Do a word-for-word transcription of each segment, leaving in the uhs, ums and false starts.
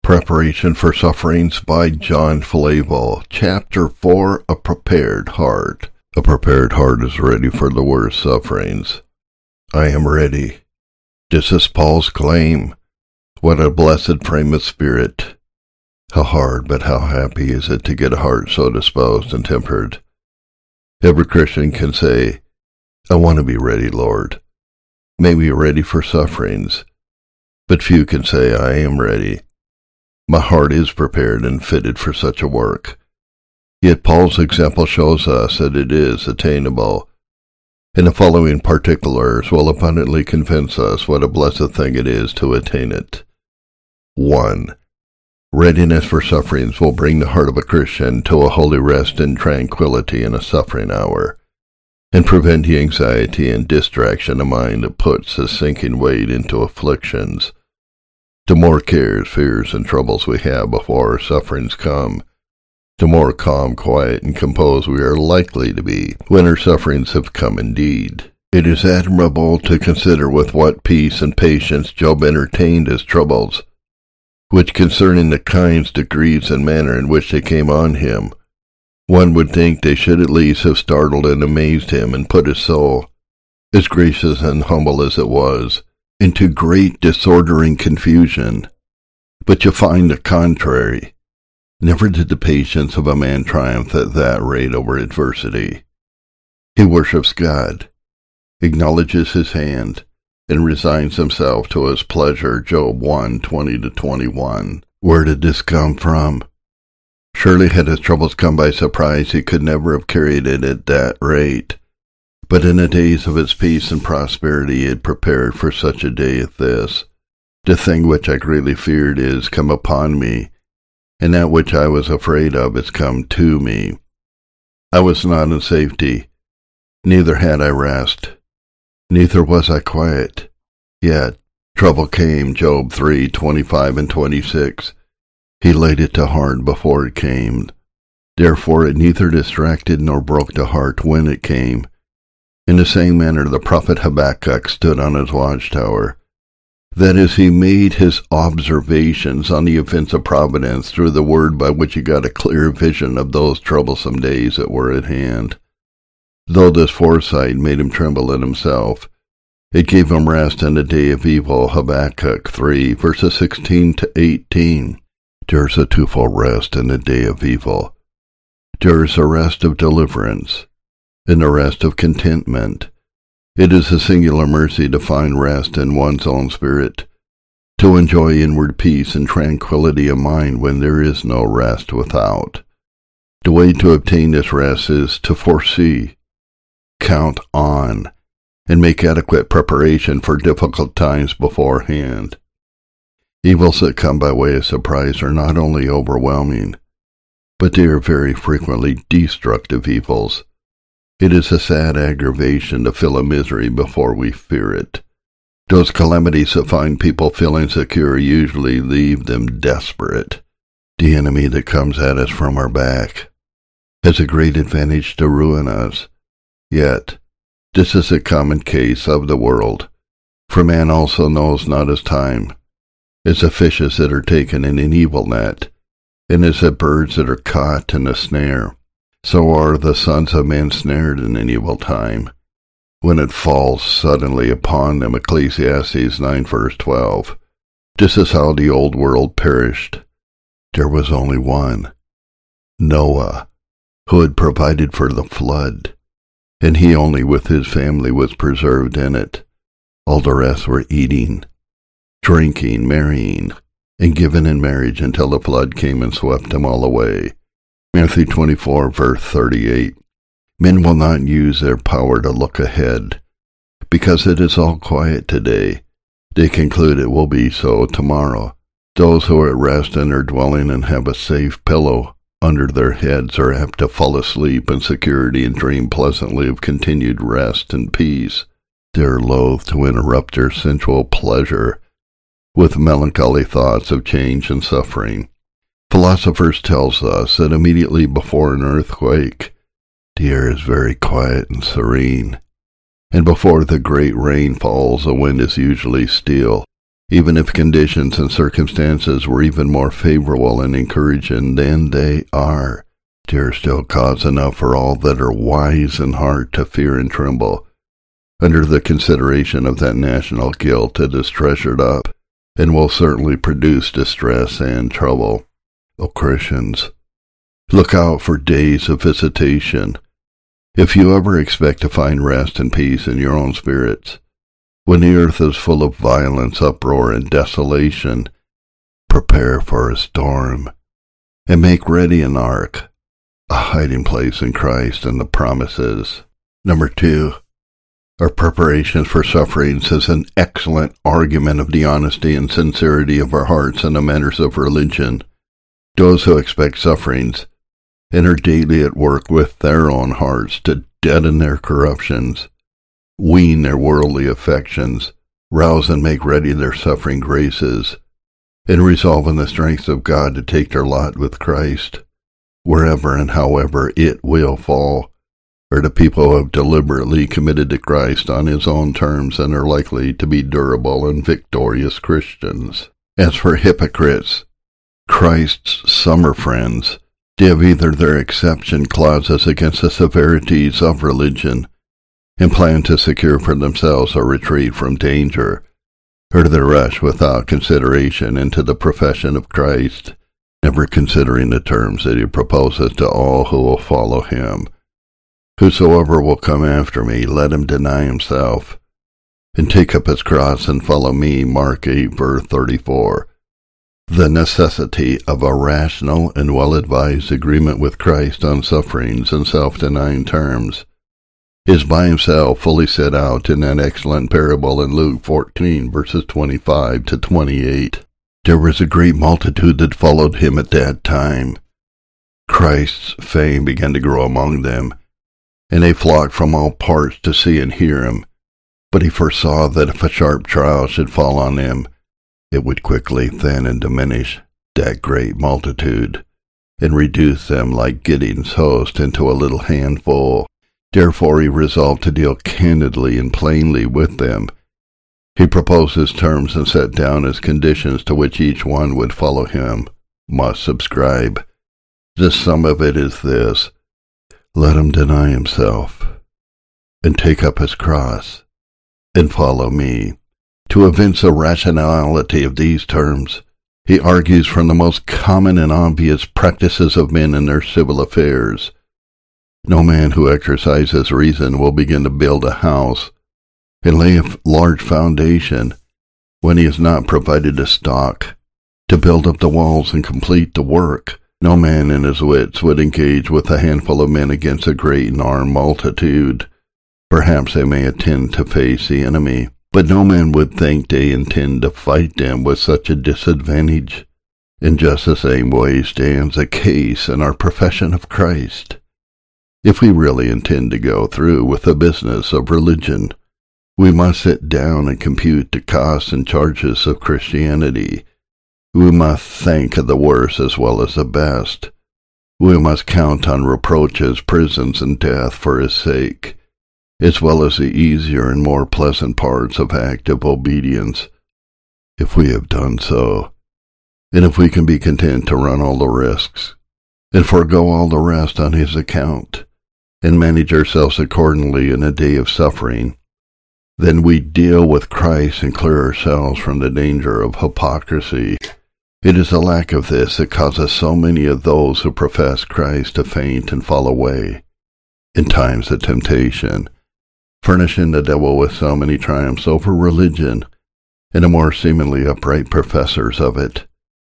Preparation for Sufferings by John Flavel. Chapter four, A Prepared Heart. A prepared heart is ready for the worst sufferings. I am ready. This is Paul's claim. What a blessed frame of spirit. How hard, but how happy is it to get a heart so disposed and tempered. Every Christian can say, I want to be ready, Lord. May we be ready for sufferings. But few can say, I am ready. My heart is prepared and fitted for such a work. Yet Paul's example shows us that it is attainable, and the following particulars will abundantly convince us what a blessed thing it is to attain it. one. Readiness for sufferings will bring the heart of a Christian to a holy rest and tranquility in a suffering hour, and prevent the anxiety and distraction of mind that puts a sinking weight into afflictions. The more cares, fears, and troubles we have before our sufferings come, the more calm, quiet, and composed we are likely to be when our sufferings have come indeed. It is admirable to consider with what peace and patience Job entertained his troubles, which concerning the kinds, degrees, and manner in which they came on him, one would think they should at least have startled and amazed him and put his soul, as gracious and humble as it was, into great disorder and confusion. But you find the contrary. Never did the patience of a man triumph at that rate over adversity. He worships God, acknowledges his hand, and resigns himself to his pleasure. Job one, twenty to twenty-one. Where did this come from? Surely had his troubles come by surprise, he could never have carried it at that rate. But in the days of his peace and prosperity he had prepared for such a day as this. The thing which I greatly feared is come upon me, and that which I was afraid of is come to me. I was not in safety, neither had I rest, neither was I quiet. Yet trouble came. Job three, twenty-five and twenty-six. He laid it to heart before it came. Therefore it neither distracted nor broke the heart when it came. In the same manner the prophet Habakkuk stood on his watchtower. That is, he made his observations on the events of providence through the word by which he got a clear vision of those troublesome days that were at hand. Though this foresight made him tremble in himself, it gave him rest in the day of evil. Habakkuk three, verses sixteen to eighteen. There is a twofold rest in the day of evil. There is a rest of deliverance, and the rest of contentment. It is a singular mercy to find rest in one's own spirit, to enjoy inward peace and tranquility of mind when there is no rest without. The way to obtain this rest is to foresee, count on, and make adequate preparation for difficult times beforehand. Evils that come by way of surprise are not only overwhelming, but they are very frequently destructive evils. It is a sad aggravation to feel a misery before we fear it. Those calamities that find people feeling secure usually leave them desperate. The enemy that comes at us from our back has a great advantage to ruin us. Yet, this is a common case of the world, for man also knows not his time. As the fishes that are taken in an evil net, and as the birds that are caught in a snare, so are the sons of men snared in an evil time, when it falls suddenly upon them. Ecclesiastes nine, verse twelve. This is how the old world perished. There was only one, Noah, who had provided for the flood, and he only with his family was preserved in it. All the rest were eating, drinking, marrying, and given in marriage until the flood came and swept them all away. Matthew twenty-four, verse thirty-eight. Men will not use their power to look ahead, because it is all quiet today. They conclude it will be so tomorrow. Those who are at rest in their dwelling and have a safe pillow under their heads are apt to fall asleep in security and dream pleasantly of continued rest and peace. They are loath to interrupt their sensual pleasure with melancholy thoughts of change and suffering. Philosophers tell us that immediately before an earthquake, the air is very quiet and serene, and before the great rain falls, the wind is usually still. even if conditions and circumstances were even more favorable and encouraging than they are. There is still cause enough for all that are wise in heart to fear and tremble under the consideration of that national guilt that is treasured up and will certainly produce distress and trouble. O Christians, look out for days of visitation. If you ever expect to find rest and peace in your own spirits, when the earth is full of violence, uproar, and desolation, prepare for a storm, and make ready an ark, a hiding place in Christ and the promises. Number two, our preparations for sufferings is an excellent argument of the honesty and sincerity of our hearts in the matters of religion. Those who expect sufferings and are daily at work with their own hearts to deaden their corruptions, wean their worldly affections, rouse and make ready their suffering graces, and resolve in the strength of God to take their lot with Christ, wherever and however it will fall, are the people who have deliberately committed to Christ on his own terms and are likely to be durable and victorious Christians. As for hypocrites, Christ's summer friends, they have either their exception clauses against the severities of religion and plan to secure for themselves a retreat from danger, or they rush without consideration into the profession of Christ, never considering the terms that he proposes to all who will follow him. Whosoever will come after me, let him deny himself, and take up his cross and follow me. Mark eight, verse thirty-four. The necessity of a rational and well-advised agreement with Christ on sufferings and self-denying terms is by himself fully set out in that excellent parable in Luke fourteen, verses twenty-five to twenty-eight. There was a great multitude that followed him at that time. Christ's fame began to grow among them, and they flocked from all parts to see and hear him. But he foresaw that if a sharp trial should fall on them, it would quickly thin and diminish that great multitude, and reduce them like Gideon's host into a little handful. Therefore he resolved to deal candidly and plainly with them. He proposed his terms and set down his conditions to which each one would follow him must subscribe. The sum of it is this: let him deny himself, and take up his cross, and follow me. To evince the rationality of these terms, he argues from the most common and obvious practices of men in their civil affairs. No man who exercises reason will begin to build a house and lay a large foundation when he has not provided a stock to build up the walls and complete the work. No man in his wits would engage with a handful of men against a great and armed multitude. Perhaps they may attempt to face the enemy, but no man would think they intend to fight them with such a disadvantage. In just the same way stands a case in our profession of Christ. If we really intend to go through with the business of religion, we must sit down and compute the costs and charges of Christianity. We must think of the worst as well as the best. We must count on reproaches, prisons, and death for his sake, as well as the easier and more pleasant parts of active obedience. If we have done so, and if we can be content to run all the risks, and forego all the rest on his account, and manage ourselves accordingly in a day of suffering, then we deal with Christ and clear ourselves from the danger of hypocrisy. It is the lack of this that causes so many of those who profess Christ to faint and fall away in times of temptation, furnishing the devil with so many triumphs over religion and the more seemingly upright professors of it.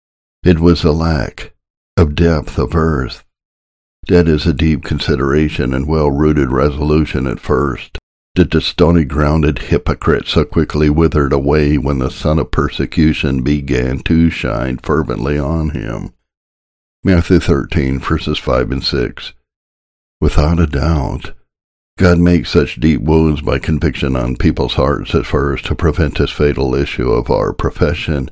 It was a lack of depth of earth. That is a deep consideration and well-rooted resolution at first, that the stony-grounded hypocrite so quickly withered away when the sun of persecution began to shine fervently on him. Matthew thirteen, verses five and six. Without a doubt, God makes such deep wounds by conviction on people's hearts at first to prevent this fatal issue of our profession.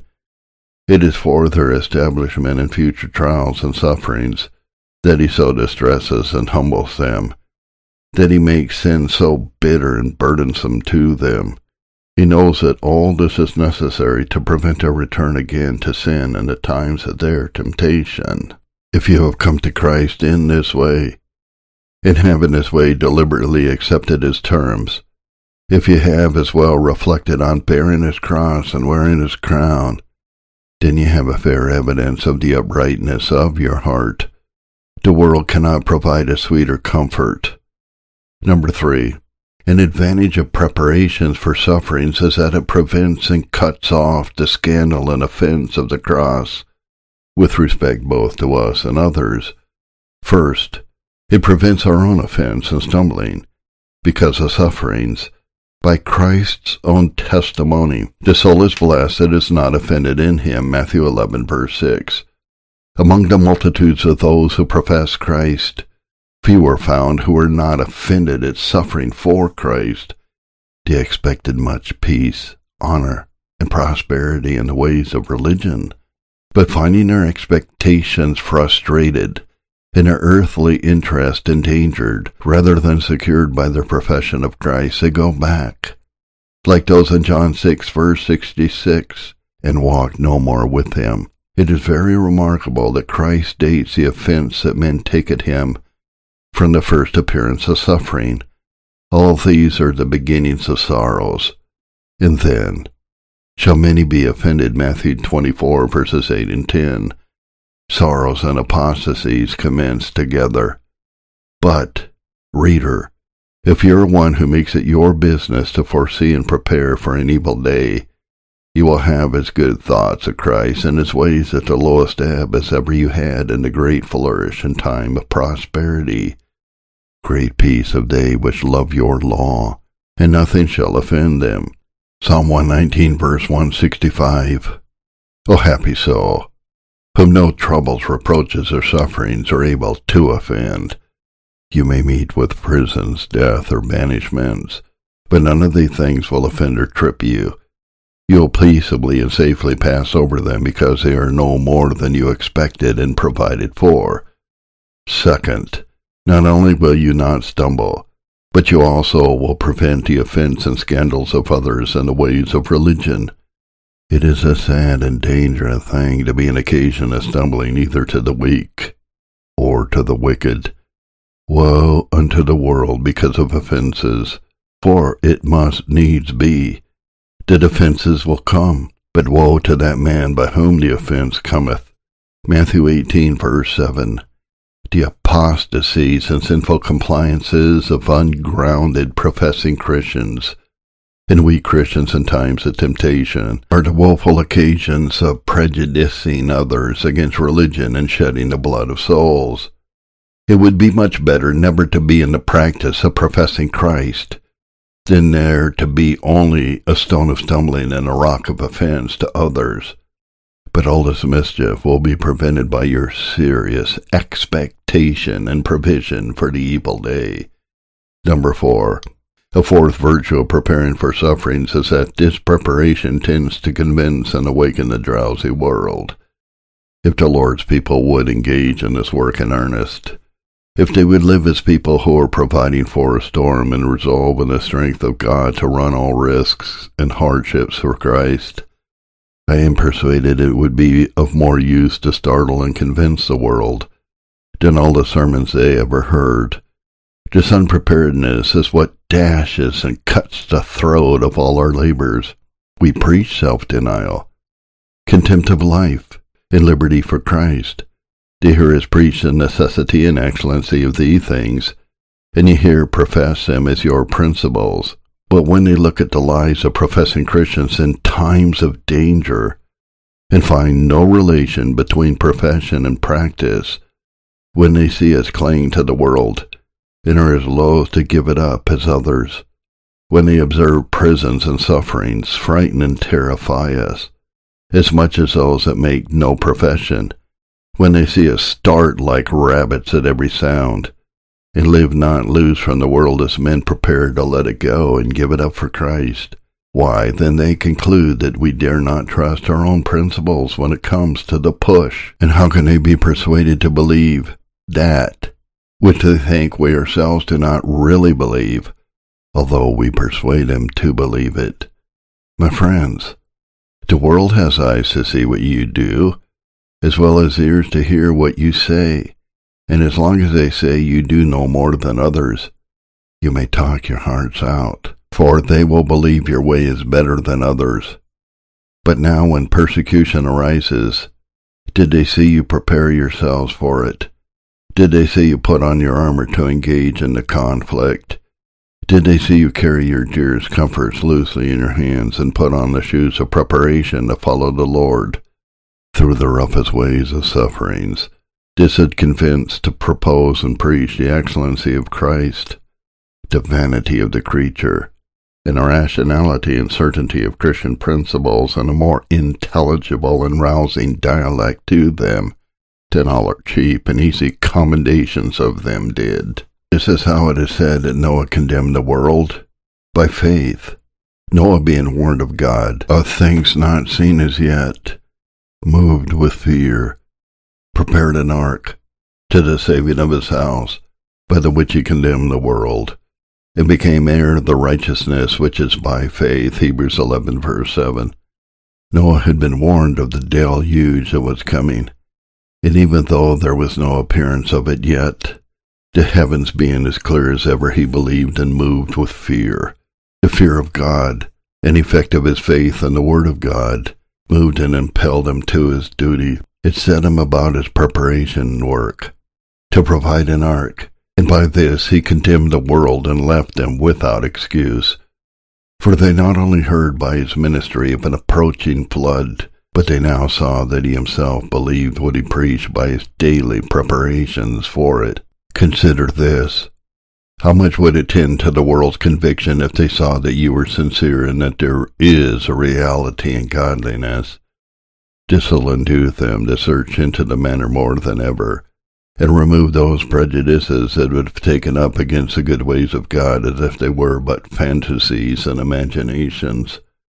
It is for their establishment in future trials and sufferings that he so distresses and humbles them, that he makes sin so bitter and burdensome to them, He knows that all this is necessary to prevent a return again to sin in the times of their temptation. If you have come to Christ in this way, and have in this way deliberately accepted his terms, if you have as well reflected on bearing his cross and wearing his crown, then you have a fair evidence of the uprightness of your heart. The world cannot provide a sweeter comfort. Number three, an advantage of preparations for sufferings is that it prevents and cuts off the scandal and offense of the cross, with respect both to us and others. First, it prevents our own offense and stumbling, because of sufferings. By Christ's own testimony, the soul is blessed that is not offended in him, Matthew eleven, verse six. Among the multitudes of those who profess Christ, few were found who were not offended at suffering for Christ. They expected much peace, honor, and prosperity in the ways of religion, but finding their expectations frustrated, and their earthly interest endangered, rather than secured by their profession of Christ, they go back, like those in John six, verse sixty-six, and walk no more with him. It is very remarkable that Christ dates the offense that men take at him from the first appearance of suffering. All these are the beginnings of sorrows. And then, shall many be offended, Matthew twenty-four, verses eight and ten. Sorrows and apostasies commence together. But, reader, if you are one who makes it your business to foresee and prepare for an evil day, you will have as good thoughts of Christ and his ways at the lowest ebb as ever you had in the great flourish and time of prosperity. Great peace of they which love your law, and nothing shall offend them. Psalm one nineteen, verse one sixty-five. O happy soul, whom no troubles, reproaches, or sufferings are able to offend. You may meet with prisons, death, or banishments, but none of these things will offend or trip you. You will peaceably and safely pass over them because they are no more than you expected and provided for. Second, not only will you not stumble, but you also will prevent the offense and scandals of others and the ways of religion. It is a sad and dangerous thing to be an occasion of stumbling either to the weak or to the wicked. Woe unto the world because of offenses, for it must needs be. The offenses will come, but woe to that man by whom the offense cometh. Matthew eighteen, verse seven. The apostasies and sinful compliances of ungrounded professing Christians, and we Christians in times of temptation, are the woeful occasions of prejudicing others against religion and shedding the blood of souls. It would be much better never to be in the practice of professing Christ than there to be only a stone of stumbling and a rock of offense to others. But all this mischief will be prevented by your serious expectation and provision for the evil day. Number four. A fourth virtue of preparing for sufferings is that this preparation tends to convince and awaken the drowsy world. If the Lord's people would engage in this work in earnest, if they would live as people who are providing for a storm and resolve in the strength of God to run all risks and hardships for Christ, I am persuaded it would be of more use to startle and convince the world than all the sermons they ever heard. This unpreparedness is what dashes and cuts the throat of all our labors. We preach self-denial, contempt of life, and liberty for Christ. They hear us preach the necessity and excellency of these things, and you hear profess them as your principles. But when they look at the lives of professing Christians in times of danger, and find no relation between profession and practice, when they see us cling to the world, and are as loath to give it up as others, when they observe prisons and sufferings frighten and terrify us, as much as those that make no profession, when they see us start like rabbits at every sound, and live not loose from the world as men prepared to let it go and give it up for Christ, why, then they conclude that we dare not trust our own principles when it comes to the push. And how can they be persuaded to believe that which they think we ourselves do not really believe, although we persuade them to believe it? My friends, the world has eyes to see what you do, as well as ears to hear what you say, and as long as they say you do no more than others, you may talk your hearts out, for they will believe your way is better than others. But now when persecution arises, did they see you prepare yourselves for it? Did they see you put on your armor to engage in the conflict? Did they see you carry your dearest comforts loosely in your hands and put on the shoes of preparation to follow the Lord through the roughest ways of sufferings? Did convinced to propose and preach the excellency of Christ, the vanity of the creature, and the rationality and certainty of Christian principles in a more intelligible and rousing dialect to them than all our cheap and easy commendations of them did. This is how it is said that Noah condemned the world, by faith, Noah being warned of God, of things not seen as yet, moved with fear, prepared an ark to the saving of his house, by the which he condemned the world, and became heir of the righteousness which is by faith. Hebrews eleven, verse seven. Noah had been warned of the deluge that was coming, and even though there was no appearance of it yet, the heavens being as clear as ever, he believed and moved with fear. The fear of God, an effect of his faith in the Word of God, moved and impelled him to his duty. It set him about his preparation work, to provide an ark, and by this he condemned the world and left them without excuse. For they not only heard by his ministry of an approaching flood, but they now saw that he himself believed what he preached by his daily preparations for it. Consider this. How much would it tend to the world's conviction if they saw that you were sincere and that there is a reality in godliness? This will induce them to search into the matter more than ever, and remove those prejudices that would have taken up against the good ways of God as if they were but fantasies and imaginations.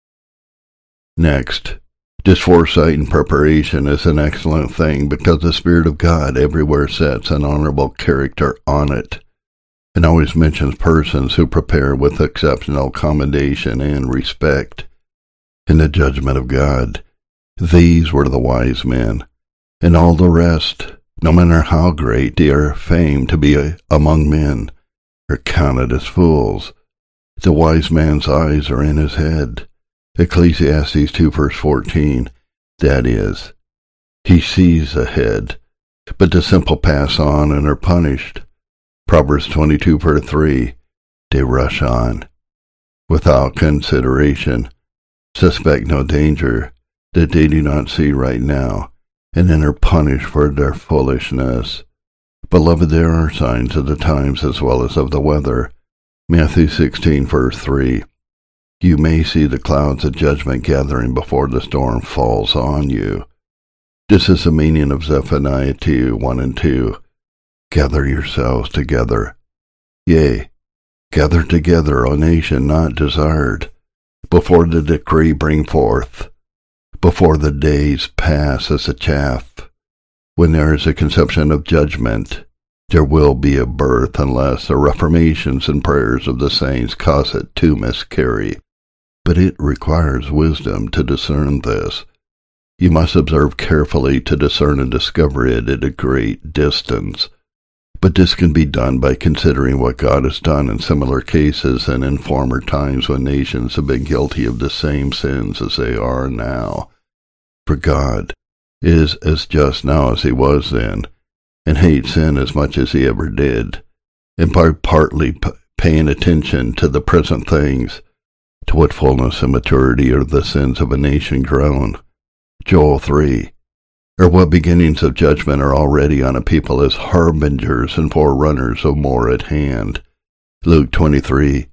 Next, this foresight and preparation is an excellent thing because the Spirit of God everywhere sets an honorable character on it, and always mentions persons who prepare with exceptional commendation and respect. In the judgment of God, these were the wise men, and all the rest, no matter how great they are famed to be among men, are counted as fools. The wise man's eyes are in his head. Ecclesiastes two verse fourteen, that is, he sees ahead, but the simple pass on and are punished. Proverbs twenty-two verse three, they rush on, without consideration, suspect no danger that they do not see right now, and then are punished for their foolishness. Beloved, there are signs of the times as well as of the weather. Matthew sixteen verse three, you may see the clouds of judgment gathering before the storm falls on you. This is the meaning of Zephaniah two, one and two. Gather yourselves together. Yea, gather together, O nation not desired, before the decree bring forth, before the days pass as a chaff. When there is a conception of judgment, there will be a birth unless the reformations and prayers of the saints cause it to miscarry. But it requires wisdom to discern this. You must observe carefully to discern and discover it at a great distance. But this can be done by considering what God has done in similar cases and in former times when nations have been guilty of the same sins as they are now. For God is as just now as he was then, and hates sin as much as he ever did, and by partly p- paying attention to the present things, to what fullness and maturity are the sins of a nation grown. Joel three, or what beginnings of judgment are already on a people as harbingers and forerunners of more at hand. Luke twenty-three,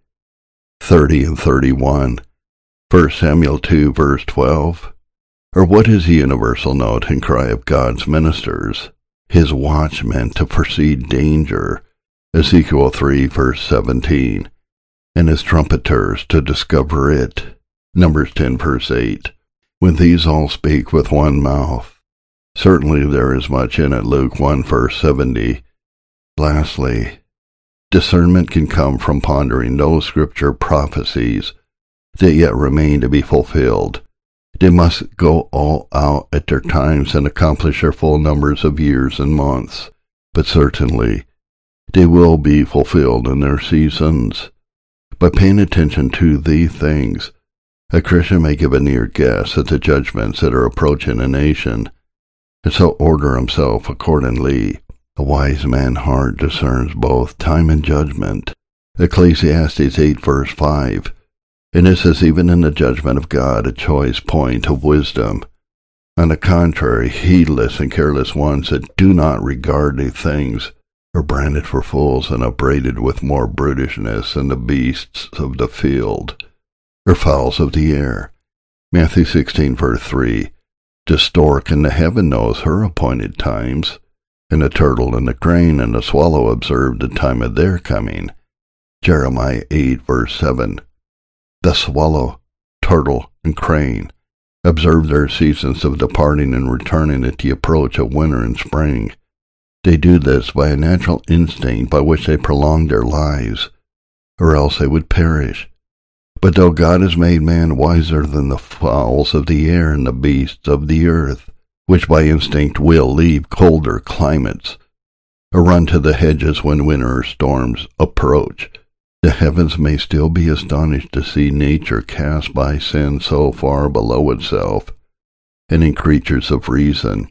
thirty and thirty-one, First Samuel two, verse twelve, or what is the universal note and cry of God's ministers, his watchmen to foresee danger, Ezekiel three, verse seventeen, and his trumpeters to discover it, Numbers ten, verse eight. When these all speak with one mouth, certainly there is much in it, Luke one, verse seventy. Lastly, discernment can come from pondering those scripture prophecies that yet remain to be fulfilled. They must go all out at their times and accomplish their full numbers of years and months, but certainly they will be fulfilled in their seasons. By paying attention to these things, a Christian may give a near guess at the judgments that are approaching a nation, and so order himself accordingly. A wise man's heart discerns both time and judgment. Ecclesiastes eight verse five. And this is even in the judgment of God a choice point of wisdom. On the contrary, heedless and careless ones that do not regard these things are branded for fools and upbraided with more brutishness than the beasts of the field, or fowls of the air. Matthew sixteen verse three. The stork in the heaven knows her appointed times, and the turtle and the crane and the swallow observe the time of their coming. Jeremiah eight verse seven. The swallow, turtle, and crane observe their seasons of departing and returning at the approach of winter and spring. They do this by a natural instinct by which they prolong their lives, or else they would perish. But though God has made man wiser than the fowls of the air and the beasts of the earth, which by instinct will leave colder climates, or run to the hedges when winter or storms approach, the heavens may still be astonished to see nature cast by sin so far below itself, and in creatures of reason.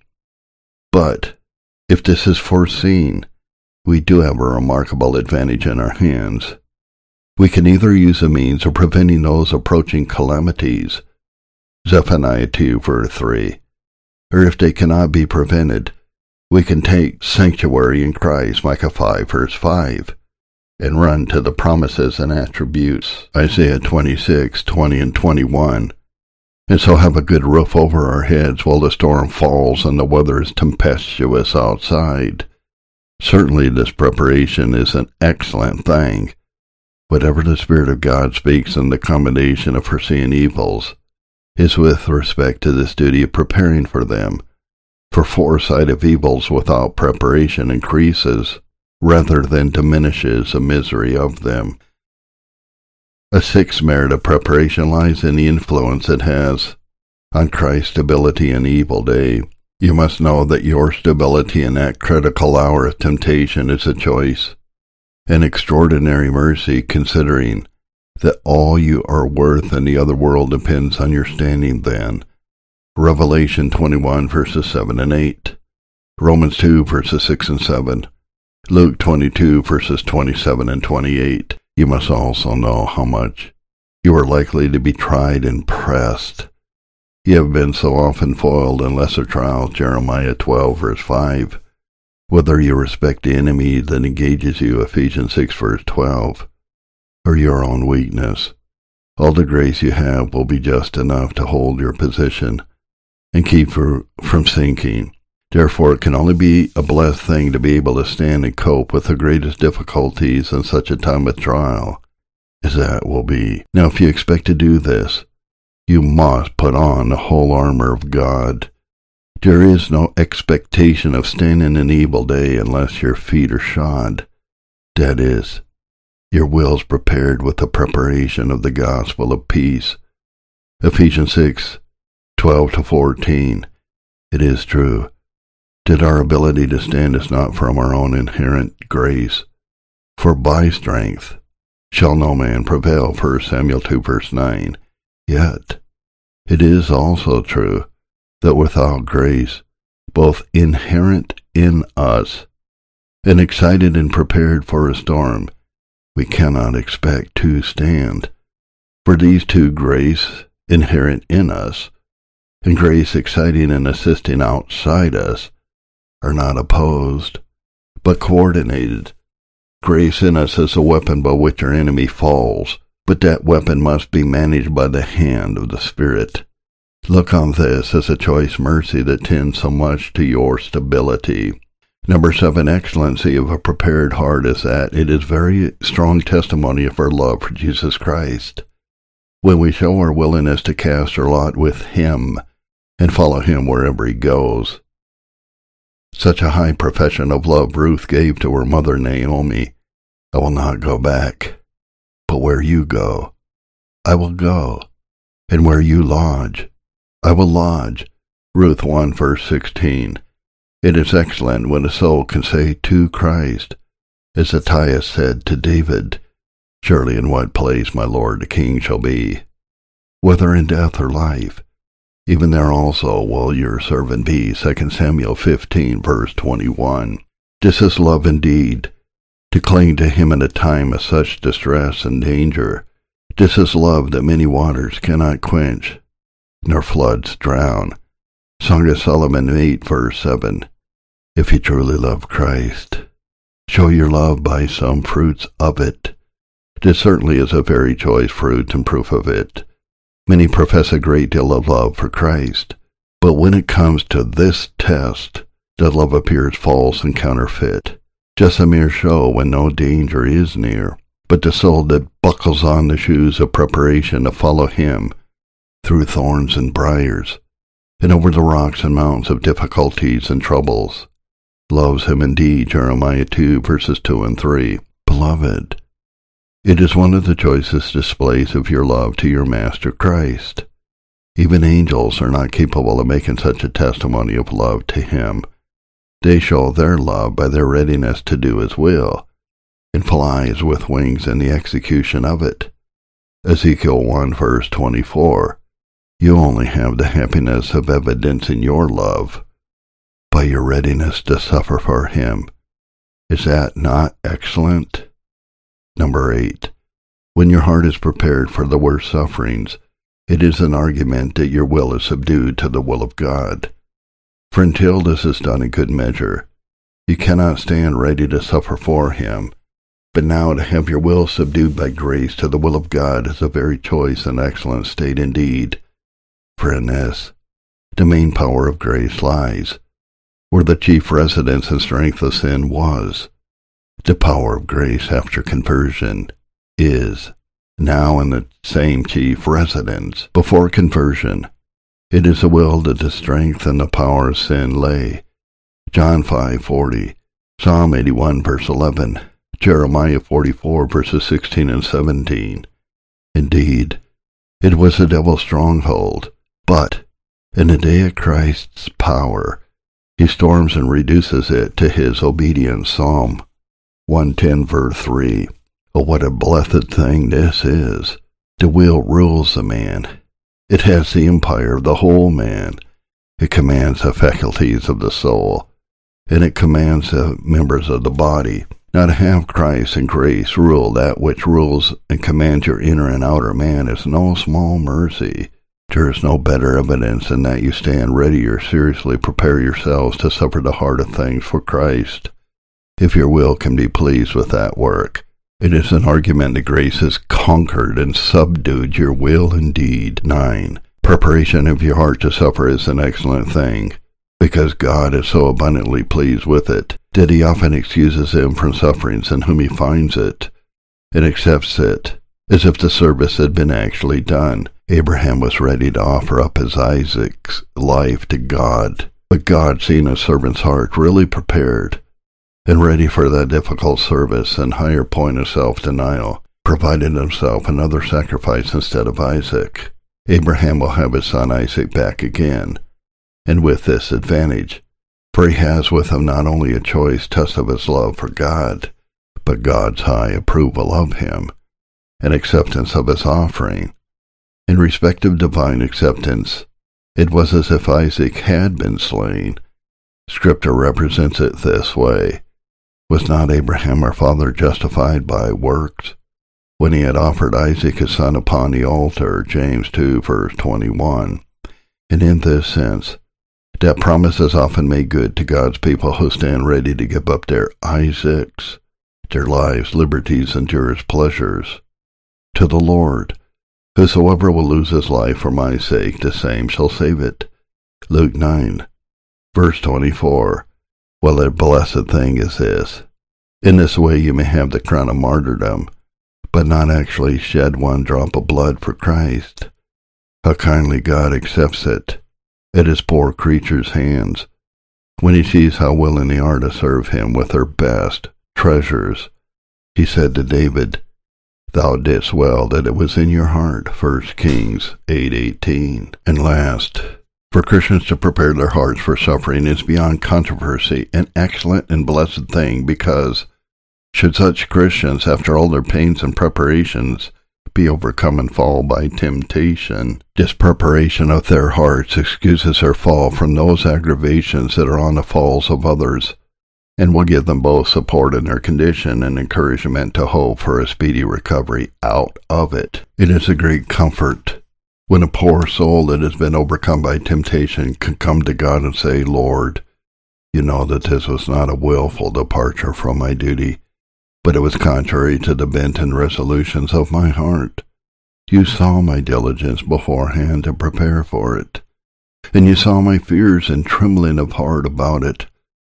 But, if this is foreseen, we do have a remarkable advantage in our hands. We can either use a means of preventing those approaching calamities, Zephaniah two verse three, or if they cannot be prevented, we can take sanctuary in Christ, Micah five verse five, and run to the promises and attributes, Isaiah twenty-six, twenty and twenty-one, and so have a good roof over our heads while the storm falls and the weather is tempestuous outside. Certainly this preparation is an excellent thing. Whatever the Spirit of God speaks in the combination of foreseeing evils is with respect to this duty of preparing for them, for foresight of evils without preparation increases, rather than diminishes the misery of them. A sixth merit of preparation lies in the influence it has on Christ's stability in evil day. You must know that your stability in that critical hour of temptation is a choice, an extraordinary mercy, considering that all you are worth in the other world depends on your standing then. Revelation twenty-one verses seven and eight, Romans two verses six and seven, Luke twenty-two verses twenty-seven and twenty-eight. You must also know how much you are likely to be tried and pressed. You have been so often foiled in lesser trials, Jeremiah twelve verse five. Whether you respect the enemy that engages you, Ephesians six verse twelve, or your own weakness, all the grace you have will be just enough to hold your position and keep you from sinking. Therefore, it can only be a blessed thing to be able to stand and cope with the greatest difficulties in such a time of trial as that will be. Now, if you expect to do this, you must put on the whole armor of God. There is no expectation of standing an evil day unless your feet are shod. That is, your wills prepared with the preparation of the gospel of peace. Ephesians six, twelve to fourteen. It is true that our ability to stand is not from our own inherent grace, for by strength shall no man prevail, First Samuel two verse nine. Yet it is also true that without grace, both inherent in us and excited and prepared for a storm, we cannot expect to stand. For these two, grace inherent in us and grace exciting and assisting outside us, are not opposed, but coordinated. Grace in us is a weapon by which our enemy falls, but that weapon must be managed by the hand of the Spirit. Look on this as a choice mercy that tends so much to your stability. Number seven, excellency of a prepared heart is that it is very strong testimony of our love for Jesus Christ. When we show our willingness to cast our lot with Him and follow Him wherever He goes. Such a high profession of love Ruth gave to her mother Naomi. I will not go back, but where you go, I will go, and where you lodge, I will lodge. Ruth one, verse sixteen. It is excellent when a soul can say to Christ, as Attias said to David, surely in what place my Lord the King shall be, whether in death or life, even there also will your servant be. Second Samuel fifteen, verse twenty-one. This is love indeed, to cling to him in a time of such distress and danger. This is love that many waters cannot quench, nor floods drown. Song of Solomon eight, verse seven. If you truly love Christ, show your love by some fruits of it. This certainly is a very choice fruit and proof of it. Many profess a great deal of love for Christ, but when it comes to this test, that love appears false and counterfeit, just a mere show when no danger is near. But the soul that buckles on the shoes of preparation to follow him through thorns and briars, and over the rocks and mountains of difficulties and troubles, loves him indeed. Jeremiah two, verses two and three. Beloved, it is one of the choicest displays of your love to your Master Christ. Even angels are not capable of making such a testimony of love to him. They show their love by their readiness to do his will, and flies with wings in the execution of it. Ezekiel one, verse twenty-four. You only have the happiness of evidencing your love by your readiness to suffer for him. Is that not excellent? Number eight. When your heart is prepared for the worst sufferings, it is an argument that your will is subdued to the will of God. For until this is done in good measure, you cannot stand ready to suffer for him. But now to have your will subdued by grace to the will of God is a very choice and excellent state indeed. For in this, the main power of grace lies, where the chief residence and strength of sin was. The power of grace after conversion is now in the same chief residence before conversion. It is a will that the strength and the power of sin lay. John five, forty, Psalm eighty-one, verse eleven, Jeremiah forty-four, verses sixteen and seventeen. Indeed, it was the devil's stronghold, but in the day of Christ's power, he storms and reduces it to his obedience. Psalm one ten, verse three. Oh, what a blessed thing this is! The will rules the man. It has the empire of the whole man. It commands the faculties of the soul, and it commands the members of the body. Now to have Christ and grace rule that which rules and commands your inner and outer man is no small mercy. There is no better evidence than that you stand ready or seriously prepare yourselves to suffer the hard of things for Christ, if your will can be pleased with that work. It is an argument that grace has conquered and subdued your will indeed. nine. Preparation of your heart to suffer is an excellent thing, because God is so abundantly pleased with it, that he often excuses him from sufferings in whom he finds it, and accepts it, as if the service had been actually done. Abraham was ready to offer up his Isaac's life to God, but God, seeing his servant's heart really prepared and ready for that difficult service and higher point of self-denial, provided himself another sacrifice instead of Isaac. Abraham will have his son Isaac back again, and with this advantage, for he has with him not only a choice test of his love for God, but God's high approval of him, and acceptance of his offering. In respect of divine acceptance, it was as if Isaac had been slain. Scripture represents it this way. Was not Abraham our father justified by works, when he had offered Isaac his son upon the altar? James two, verse twenty-one. And in this sense, that promise is often made good to God's people who stand ready to give up their Isaacs, their lives, liberties, and dearest pleasures, to the Lord. Whosoever will lose his life for my sake, the same shall save it. Luke nine, verse twenty-four. Well, a blessed thing is this. In this way you may have the crown of martyrdom, but not actually shed one drop of blood for Christ. How kindly God accepts it at his poor creature's hands, when he sees how willing they are to serve him with their best treasures. He said to David, Thou didst well that it was in your heart, First Kings eight eighteen. And last, for Christians to prepare their hearts for suffering is beyond controversy an excellent and blessed thing, because should such Christians, after all their pains and preparations, be overcome and fall by temptation, this preparation of their hearts excuses their fall from those aggravations that are on the falls of others, and will give them both support in their condition and encouragement to hope for a speedy recovery out of it. It is a great comfort when a poor soul that has been overcome by temptation can come to God and say, Lord, you know that this was not a willful departure from my duty, but it was contrary to the bent and resolutions of my heart. You saw my diligence beforehand to prepare for it, and you saw my fears and trembling of heart about it.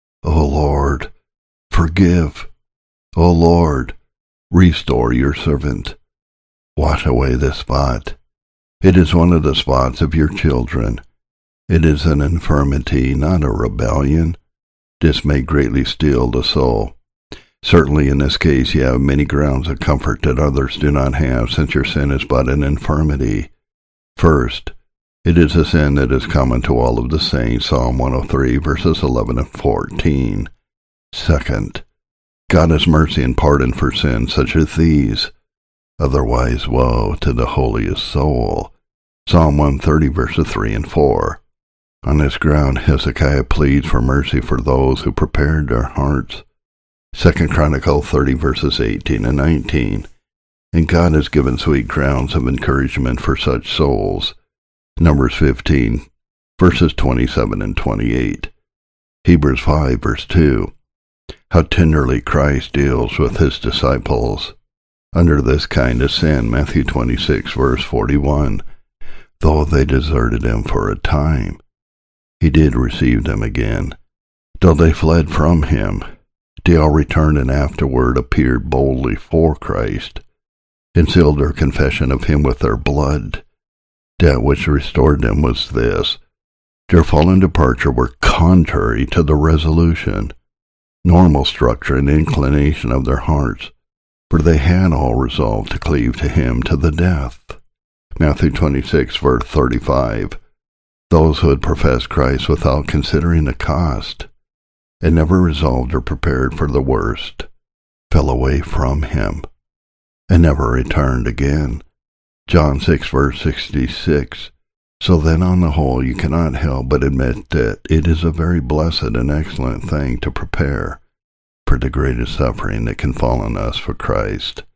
O Lord, forgive. O Lord, restore your servant. Wash away this spot. It is one of the spots of your children. It is an infirmity, not a rebellion. This may greatly steal the soul. Certainly in this case you have many grounds of comfort that others do not have, since your sin is but an infirmity. First, it is a sin that is common to all of the saints, Psalm one oh three, verses eleven and fourteen. Second, God has mercy and pardon for sins such as these. Otherwise, woe to the holiest soul, Psalm one thirty, verses three and four. On this ground, Hezekiah pleads for mercy for those who prepared their hearts, Second Chronicles thirty, verses eighteen and nineteen. And God has given sweet grounds of encouragement for such souls, Numbers fifteen, verses twenty-seven and twenty-eight. Hebrews five, verse two. How tenderly Christ deals with his disciples under this kind of sin, Matthew twenty-six, verse forty-one. Though they deserted him for a time, he did receive them again. Though they fled from him, they all returned and afterward appeared boldly for Christ, and sealed their confession of him with their blood. That which restored them was this: their fall and departure were contrary to the resolution, normal structure, and inclination of their hearts, for they had all resolved to cleave to him to the death. Matthew twenty-six, verse thirty-five. Those who had professed Christ without considering the cost, and never resolved or prepared for the worst, fell away from him, and never returned again. John six, verse sixty-six. So then, on the whole, you cannot help but admit that it is a very blessed and excellent thing to prepare for the greatest suffering that can fall on us for Christ.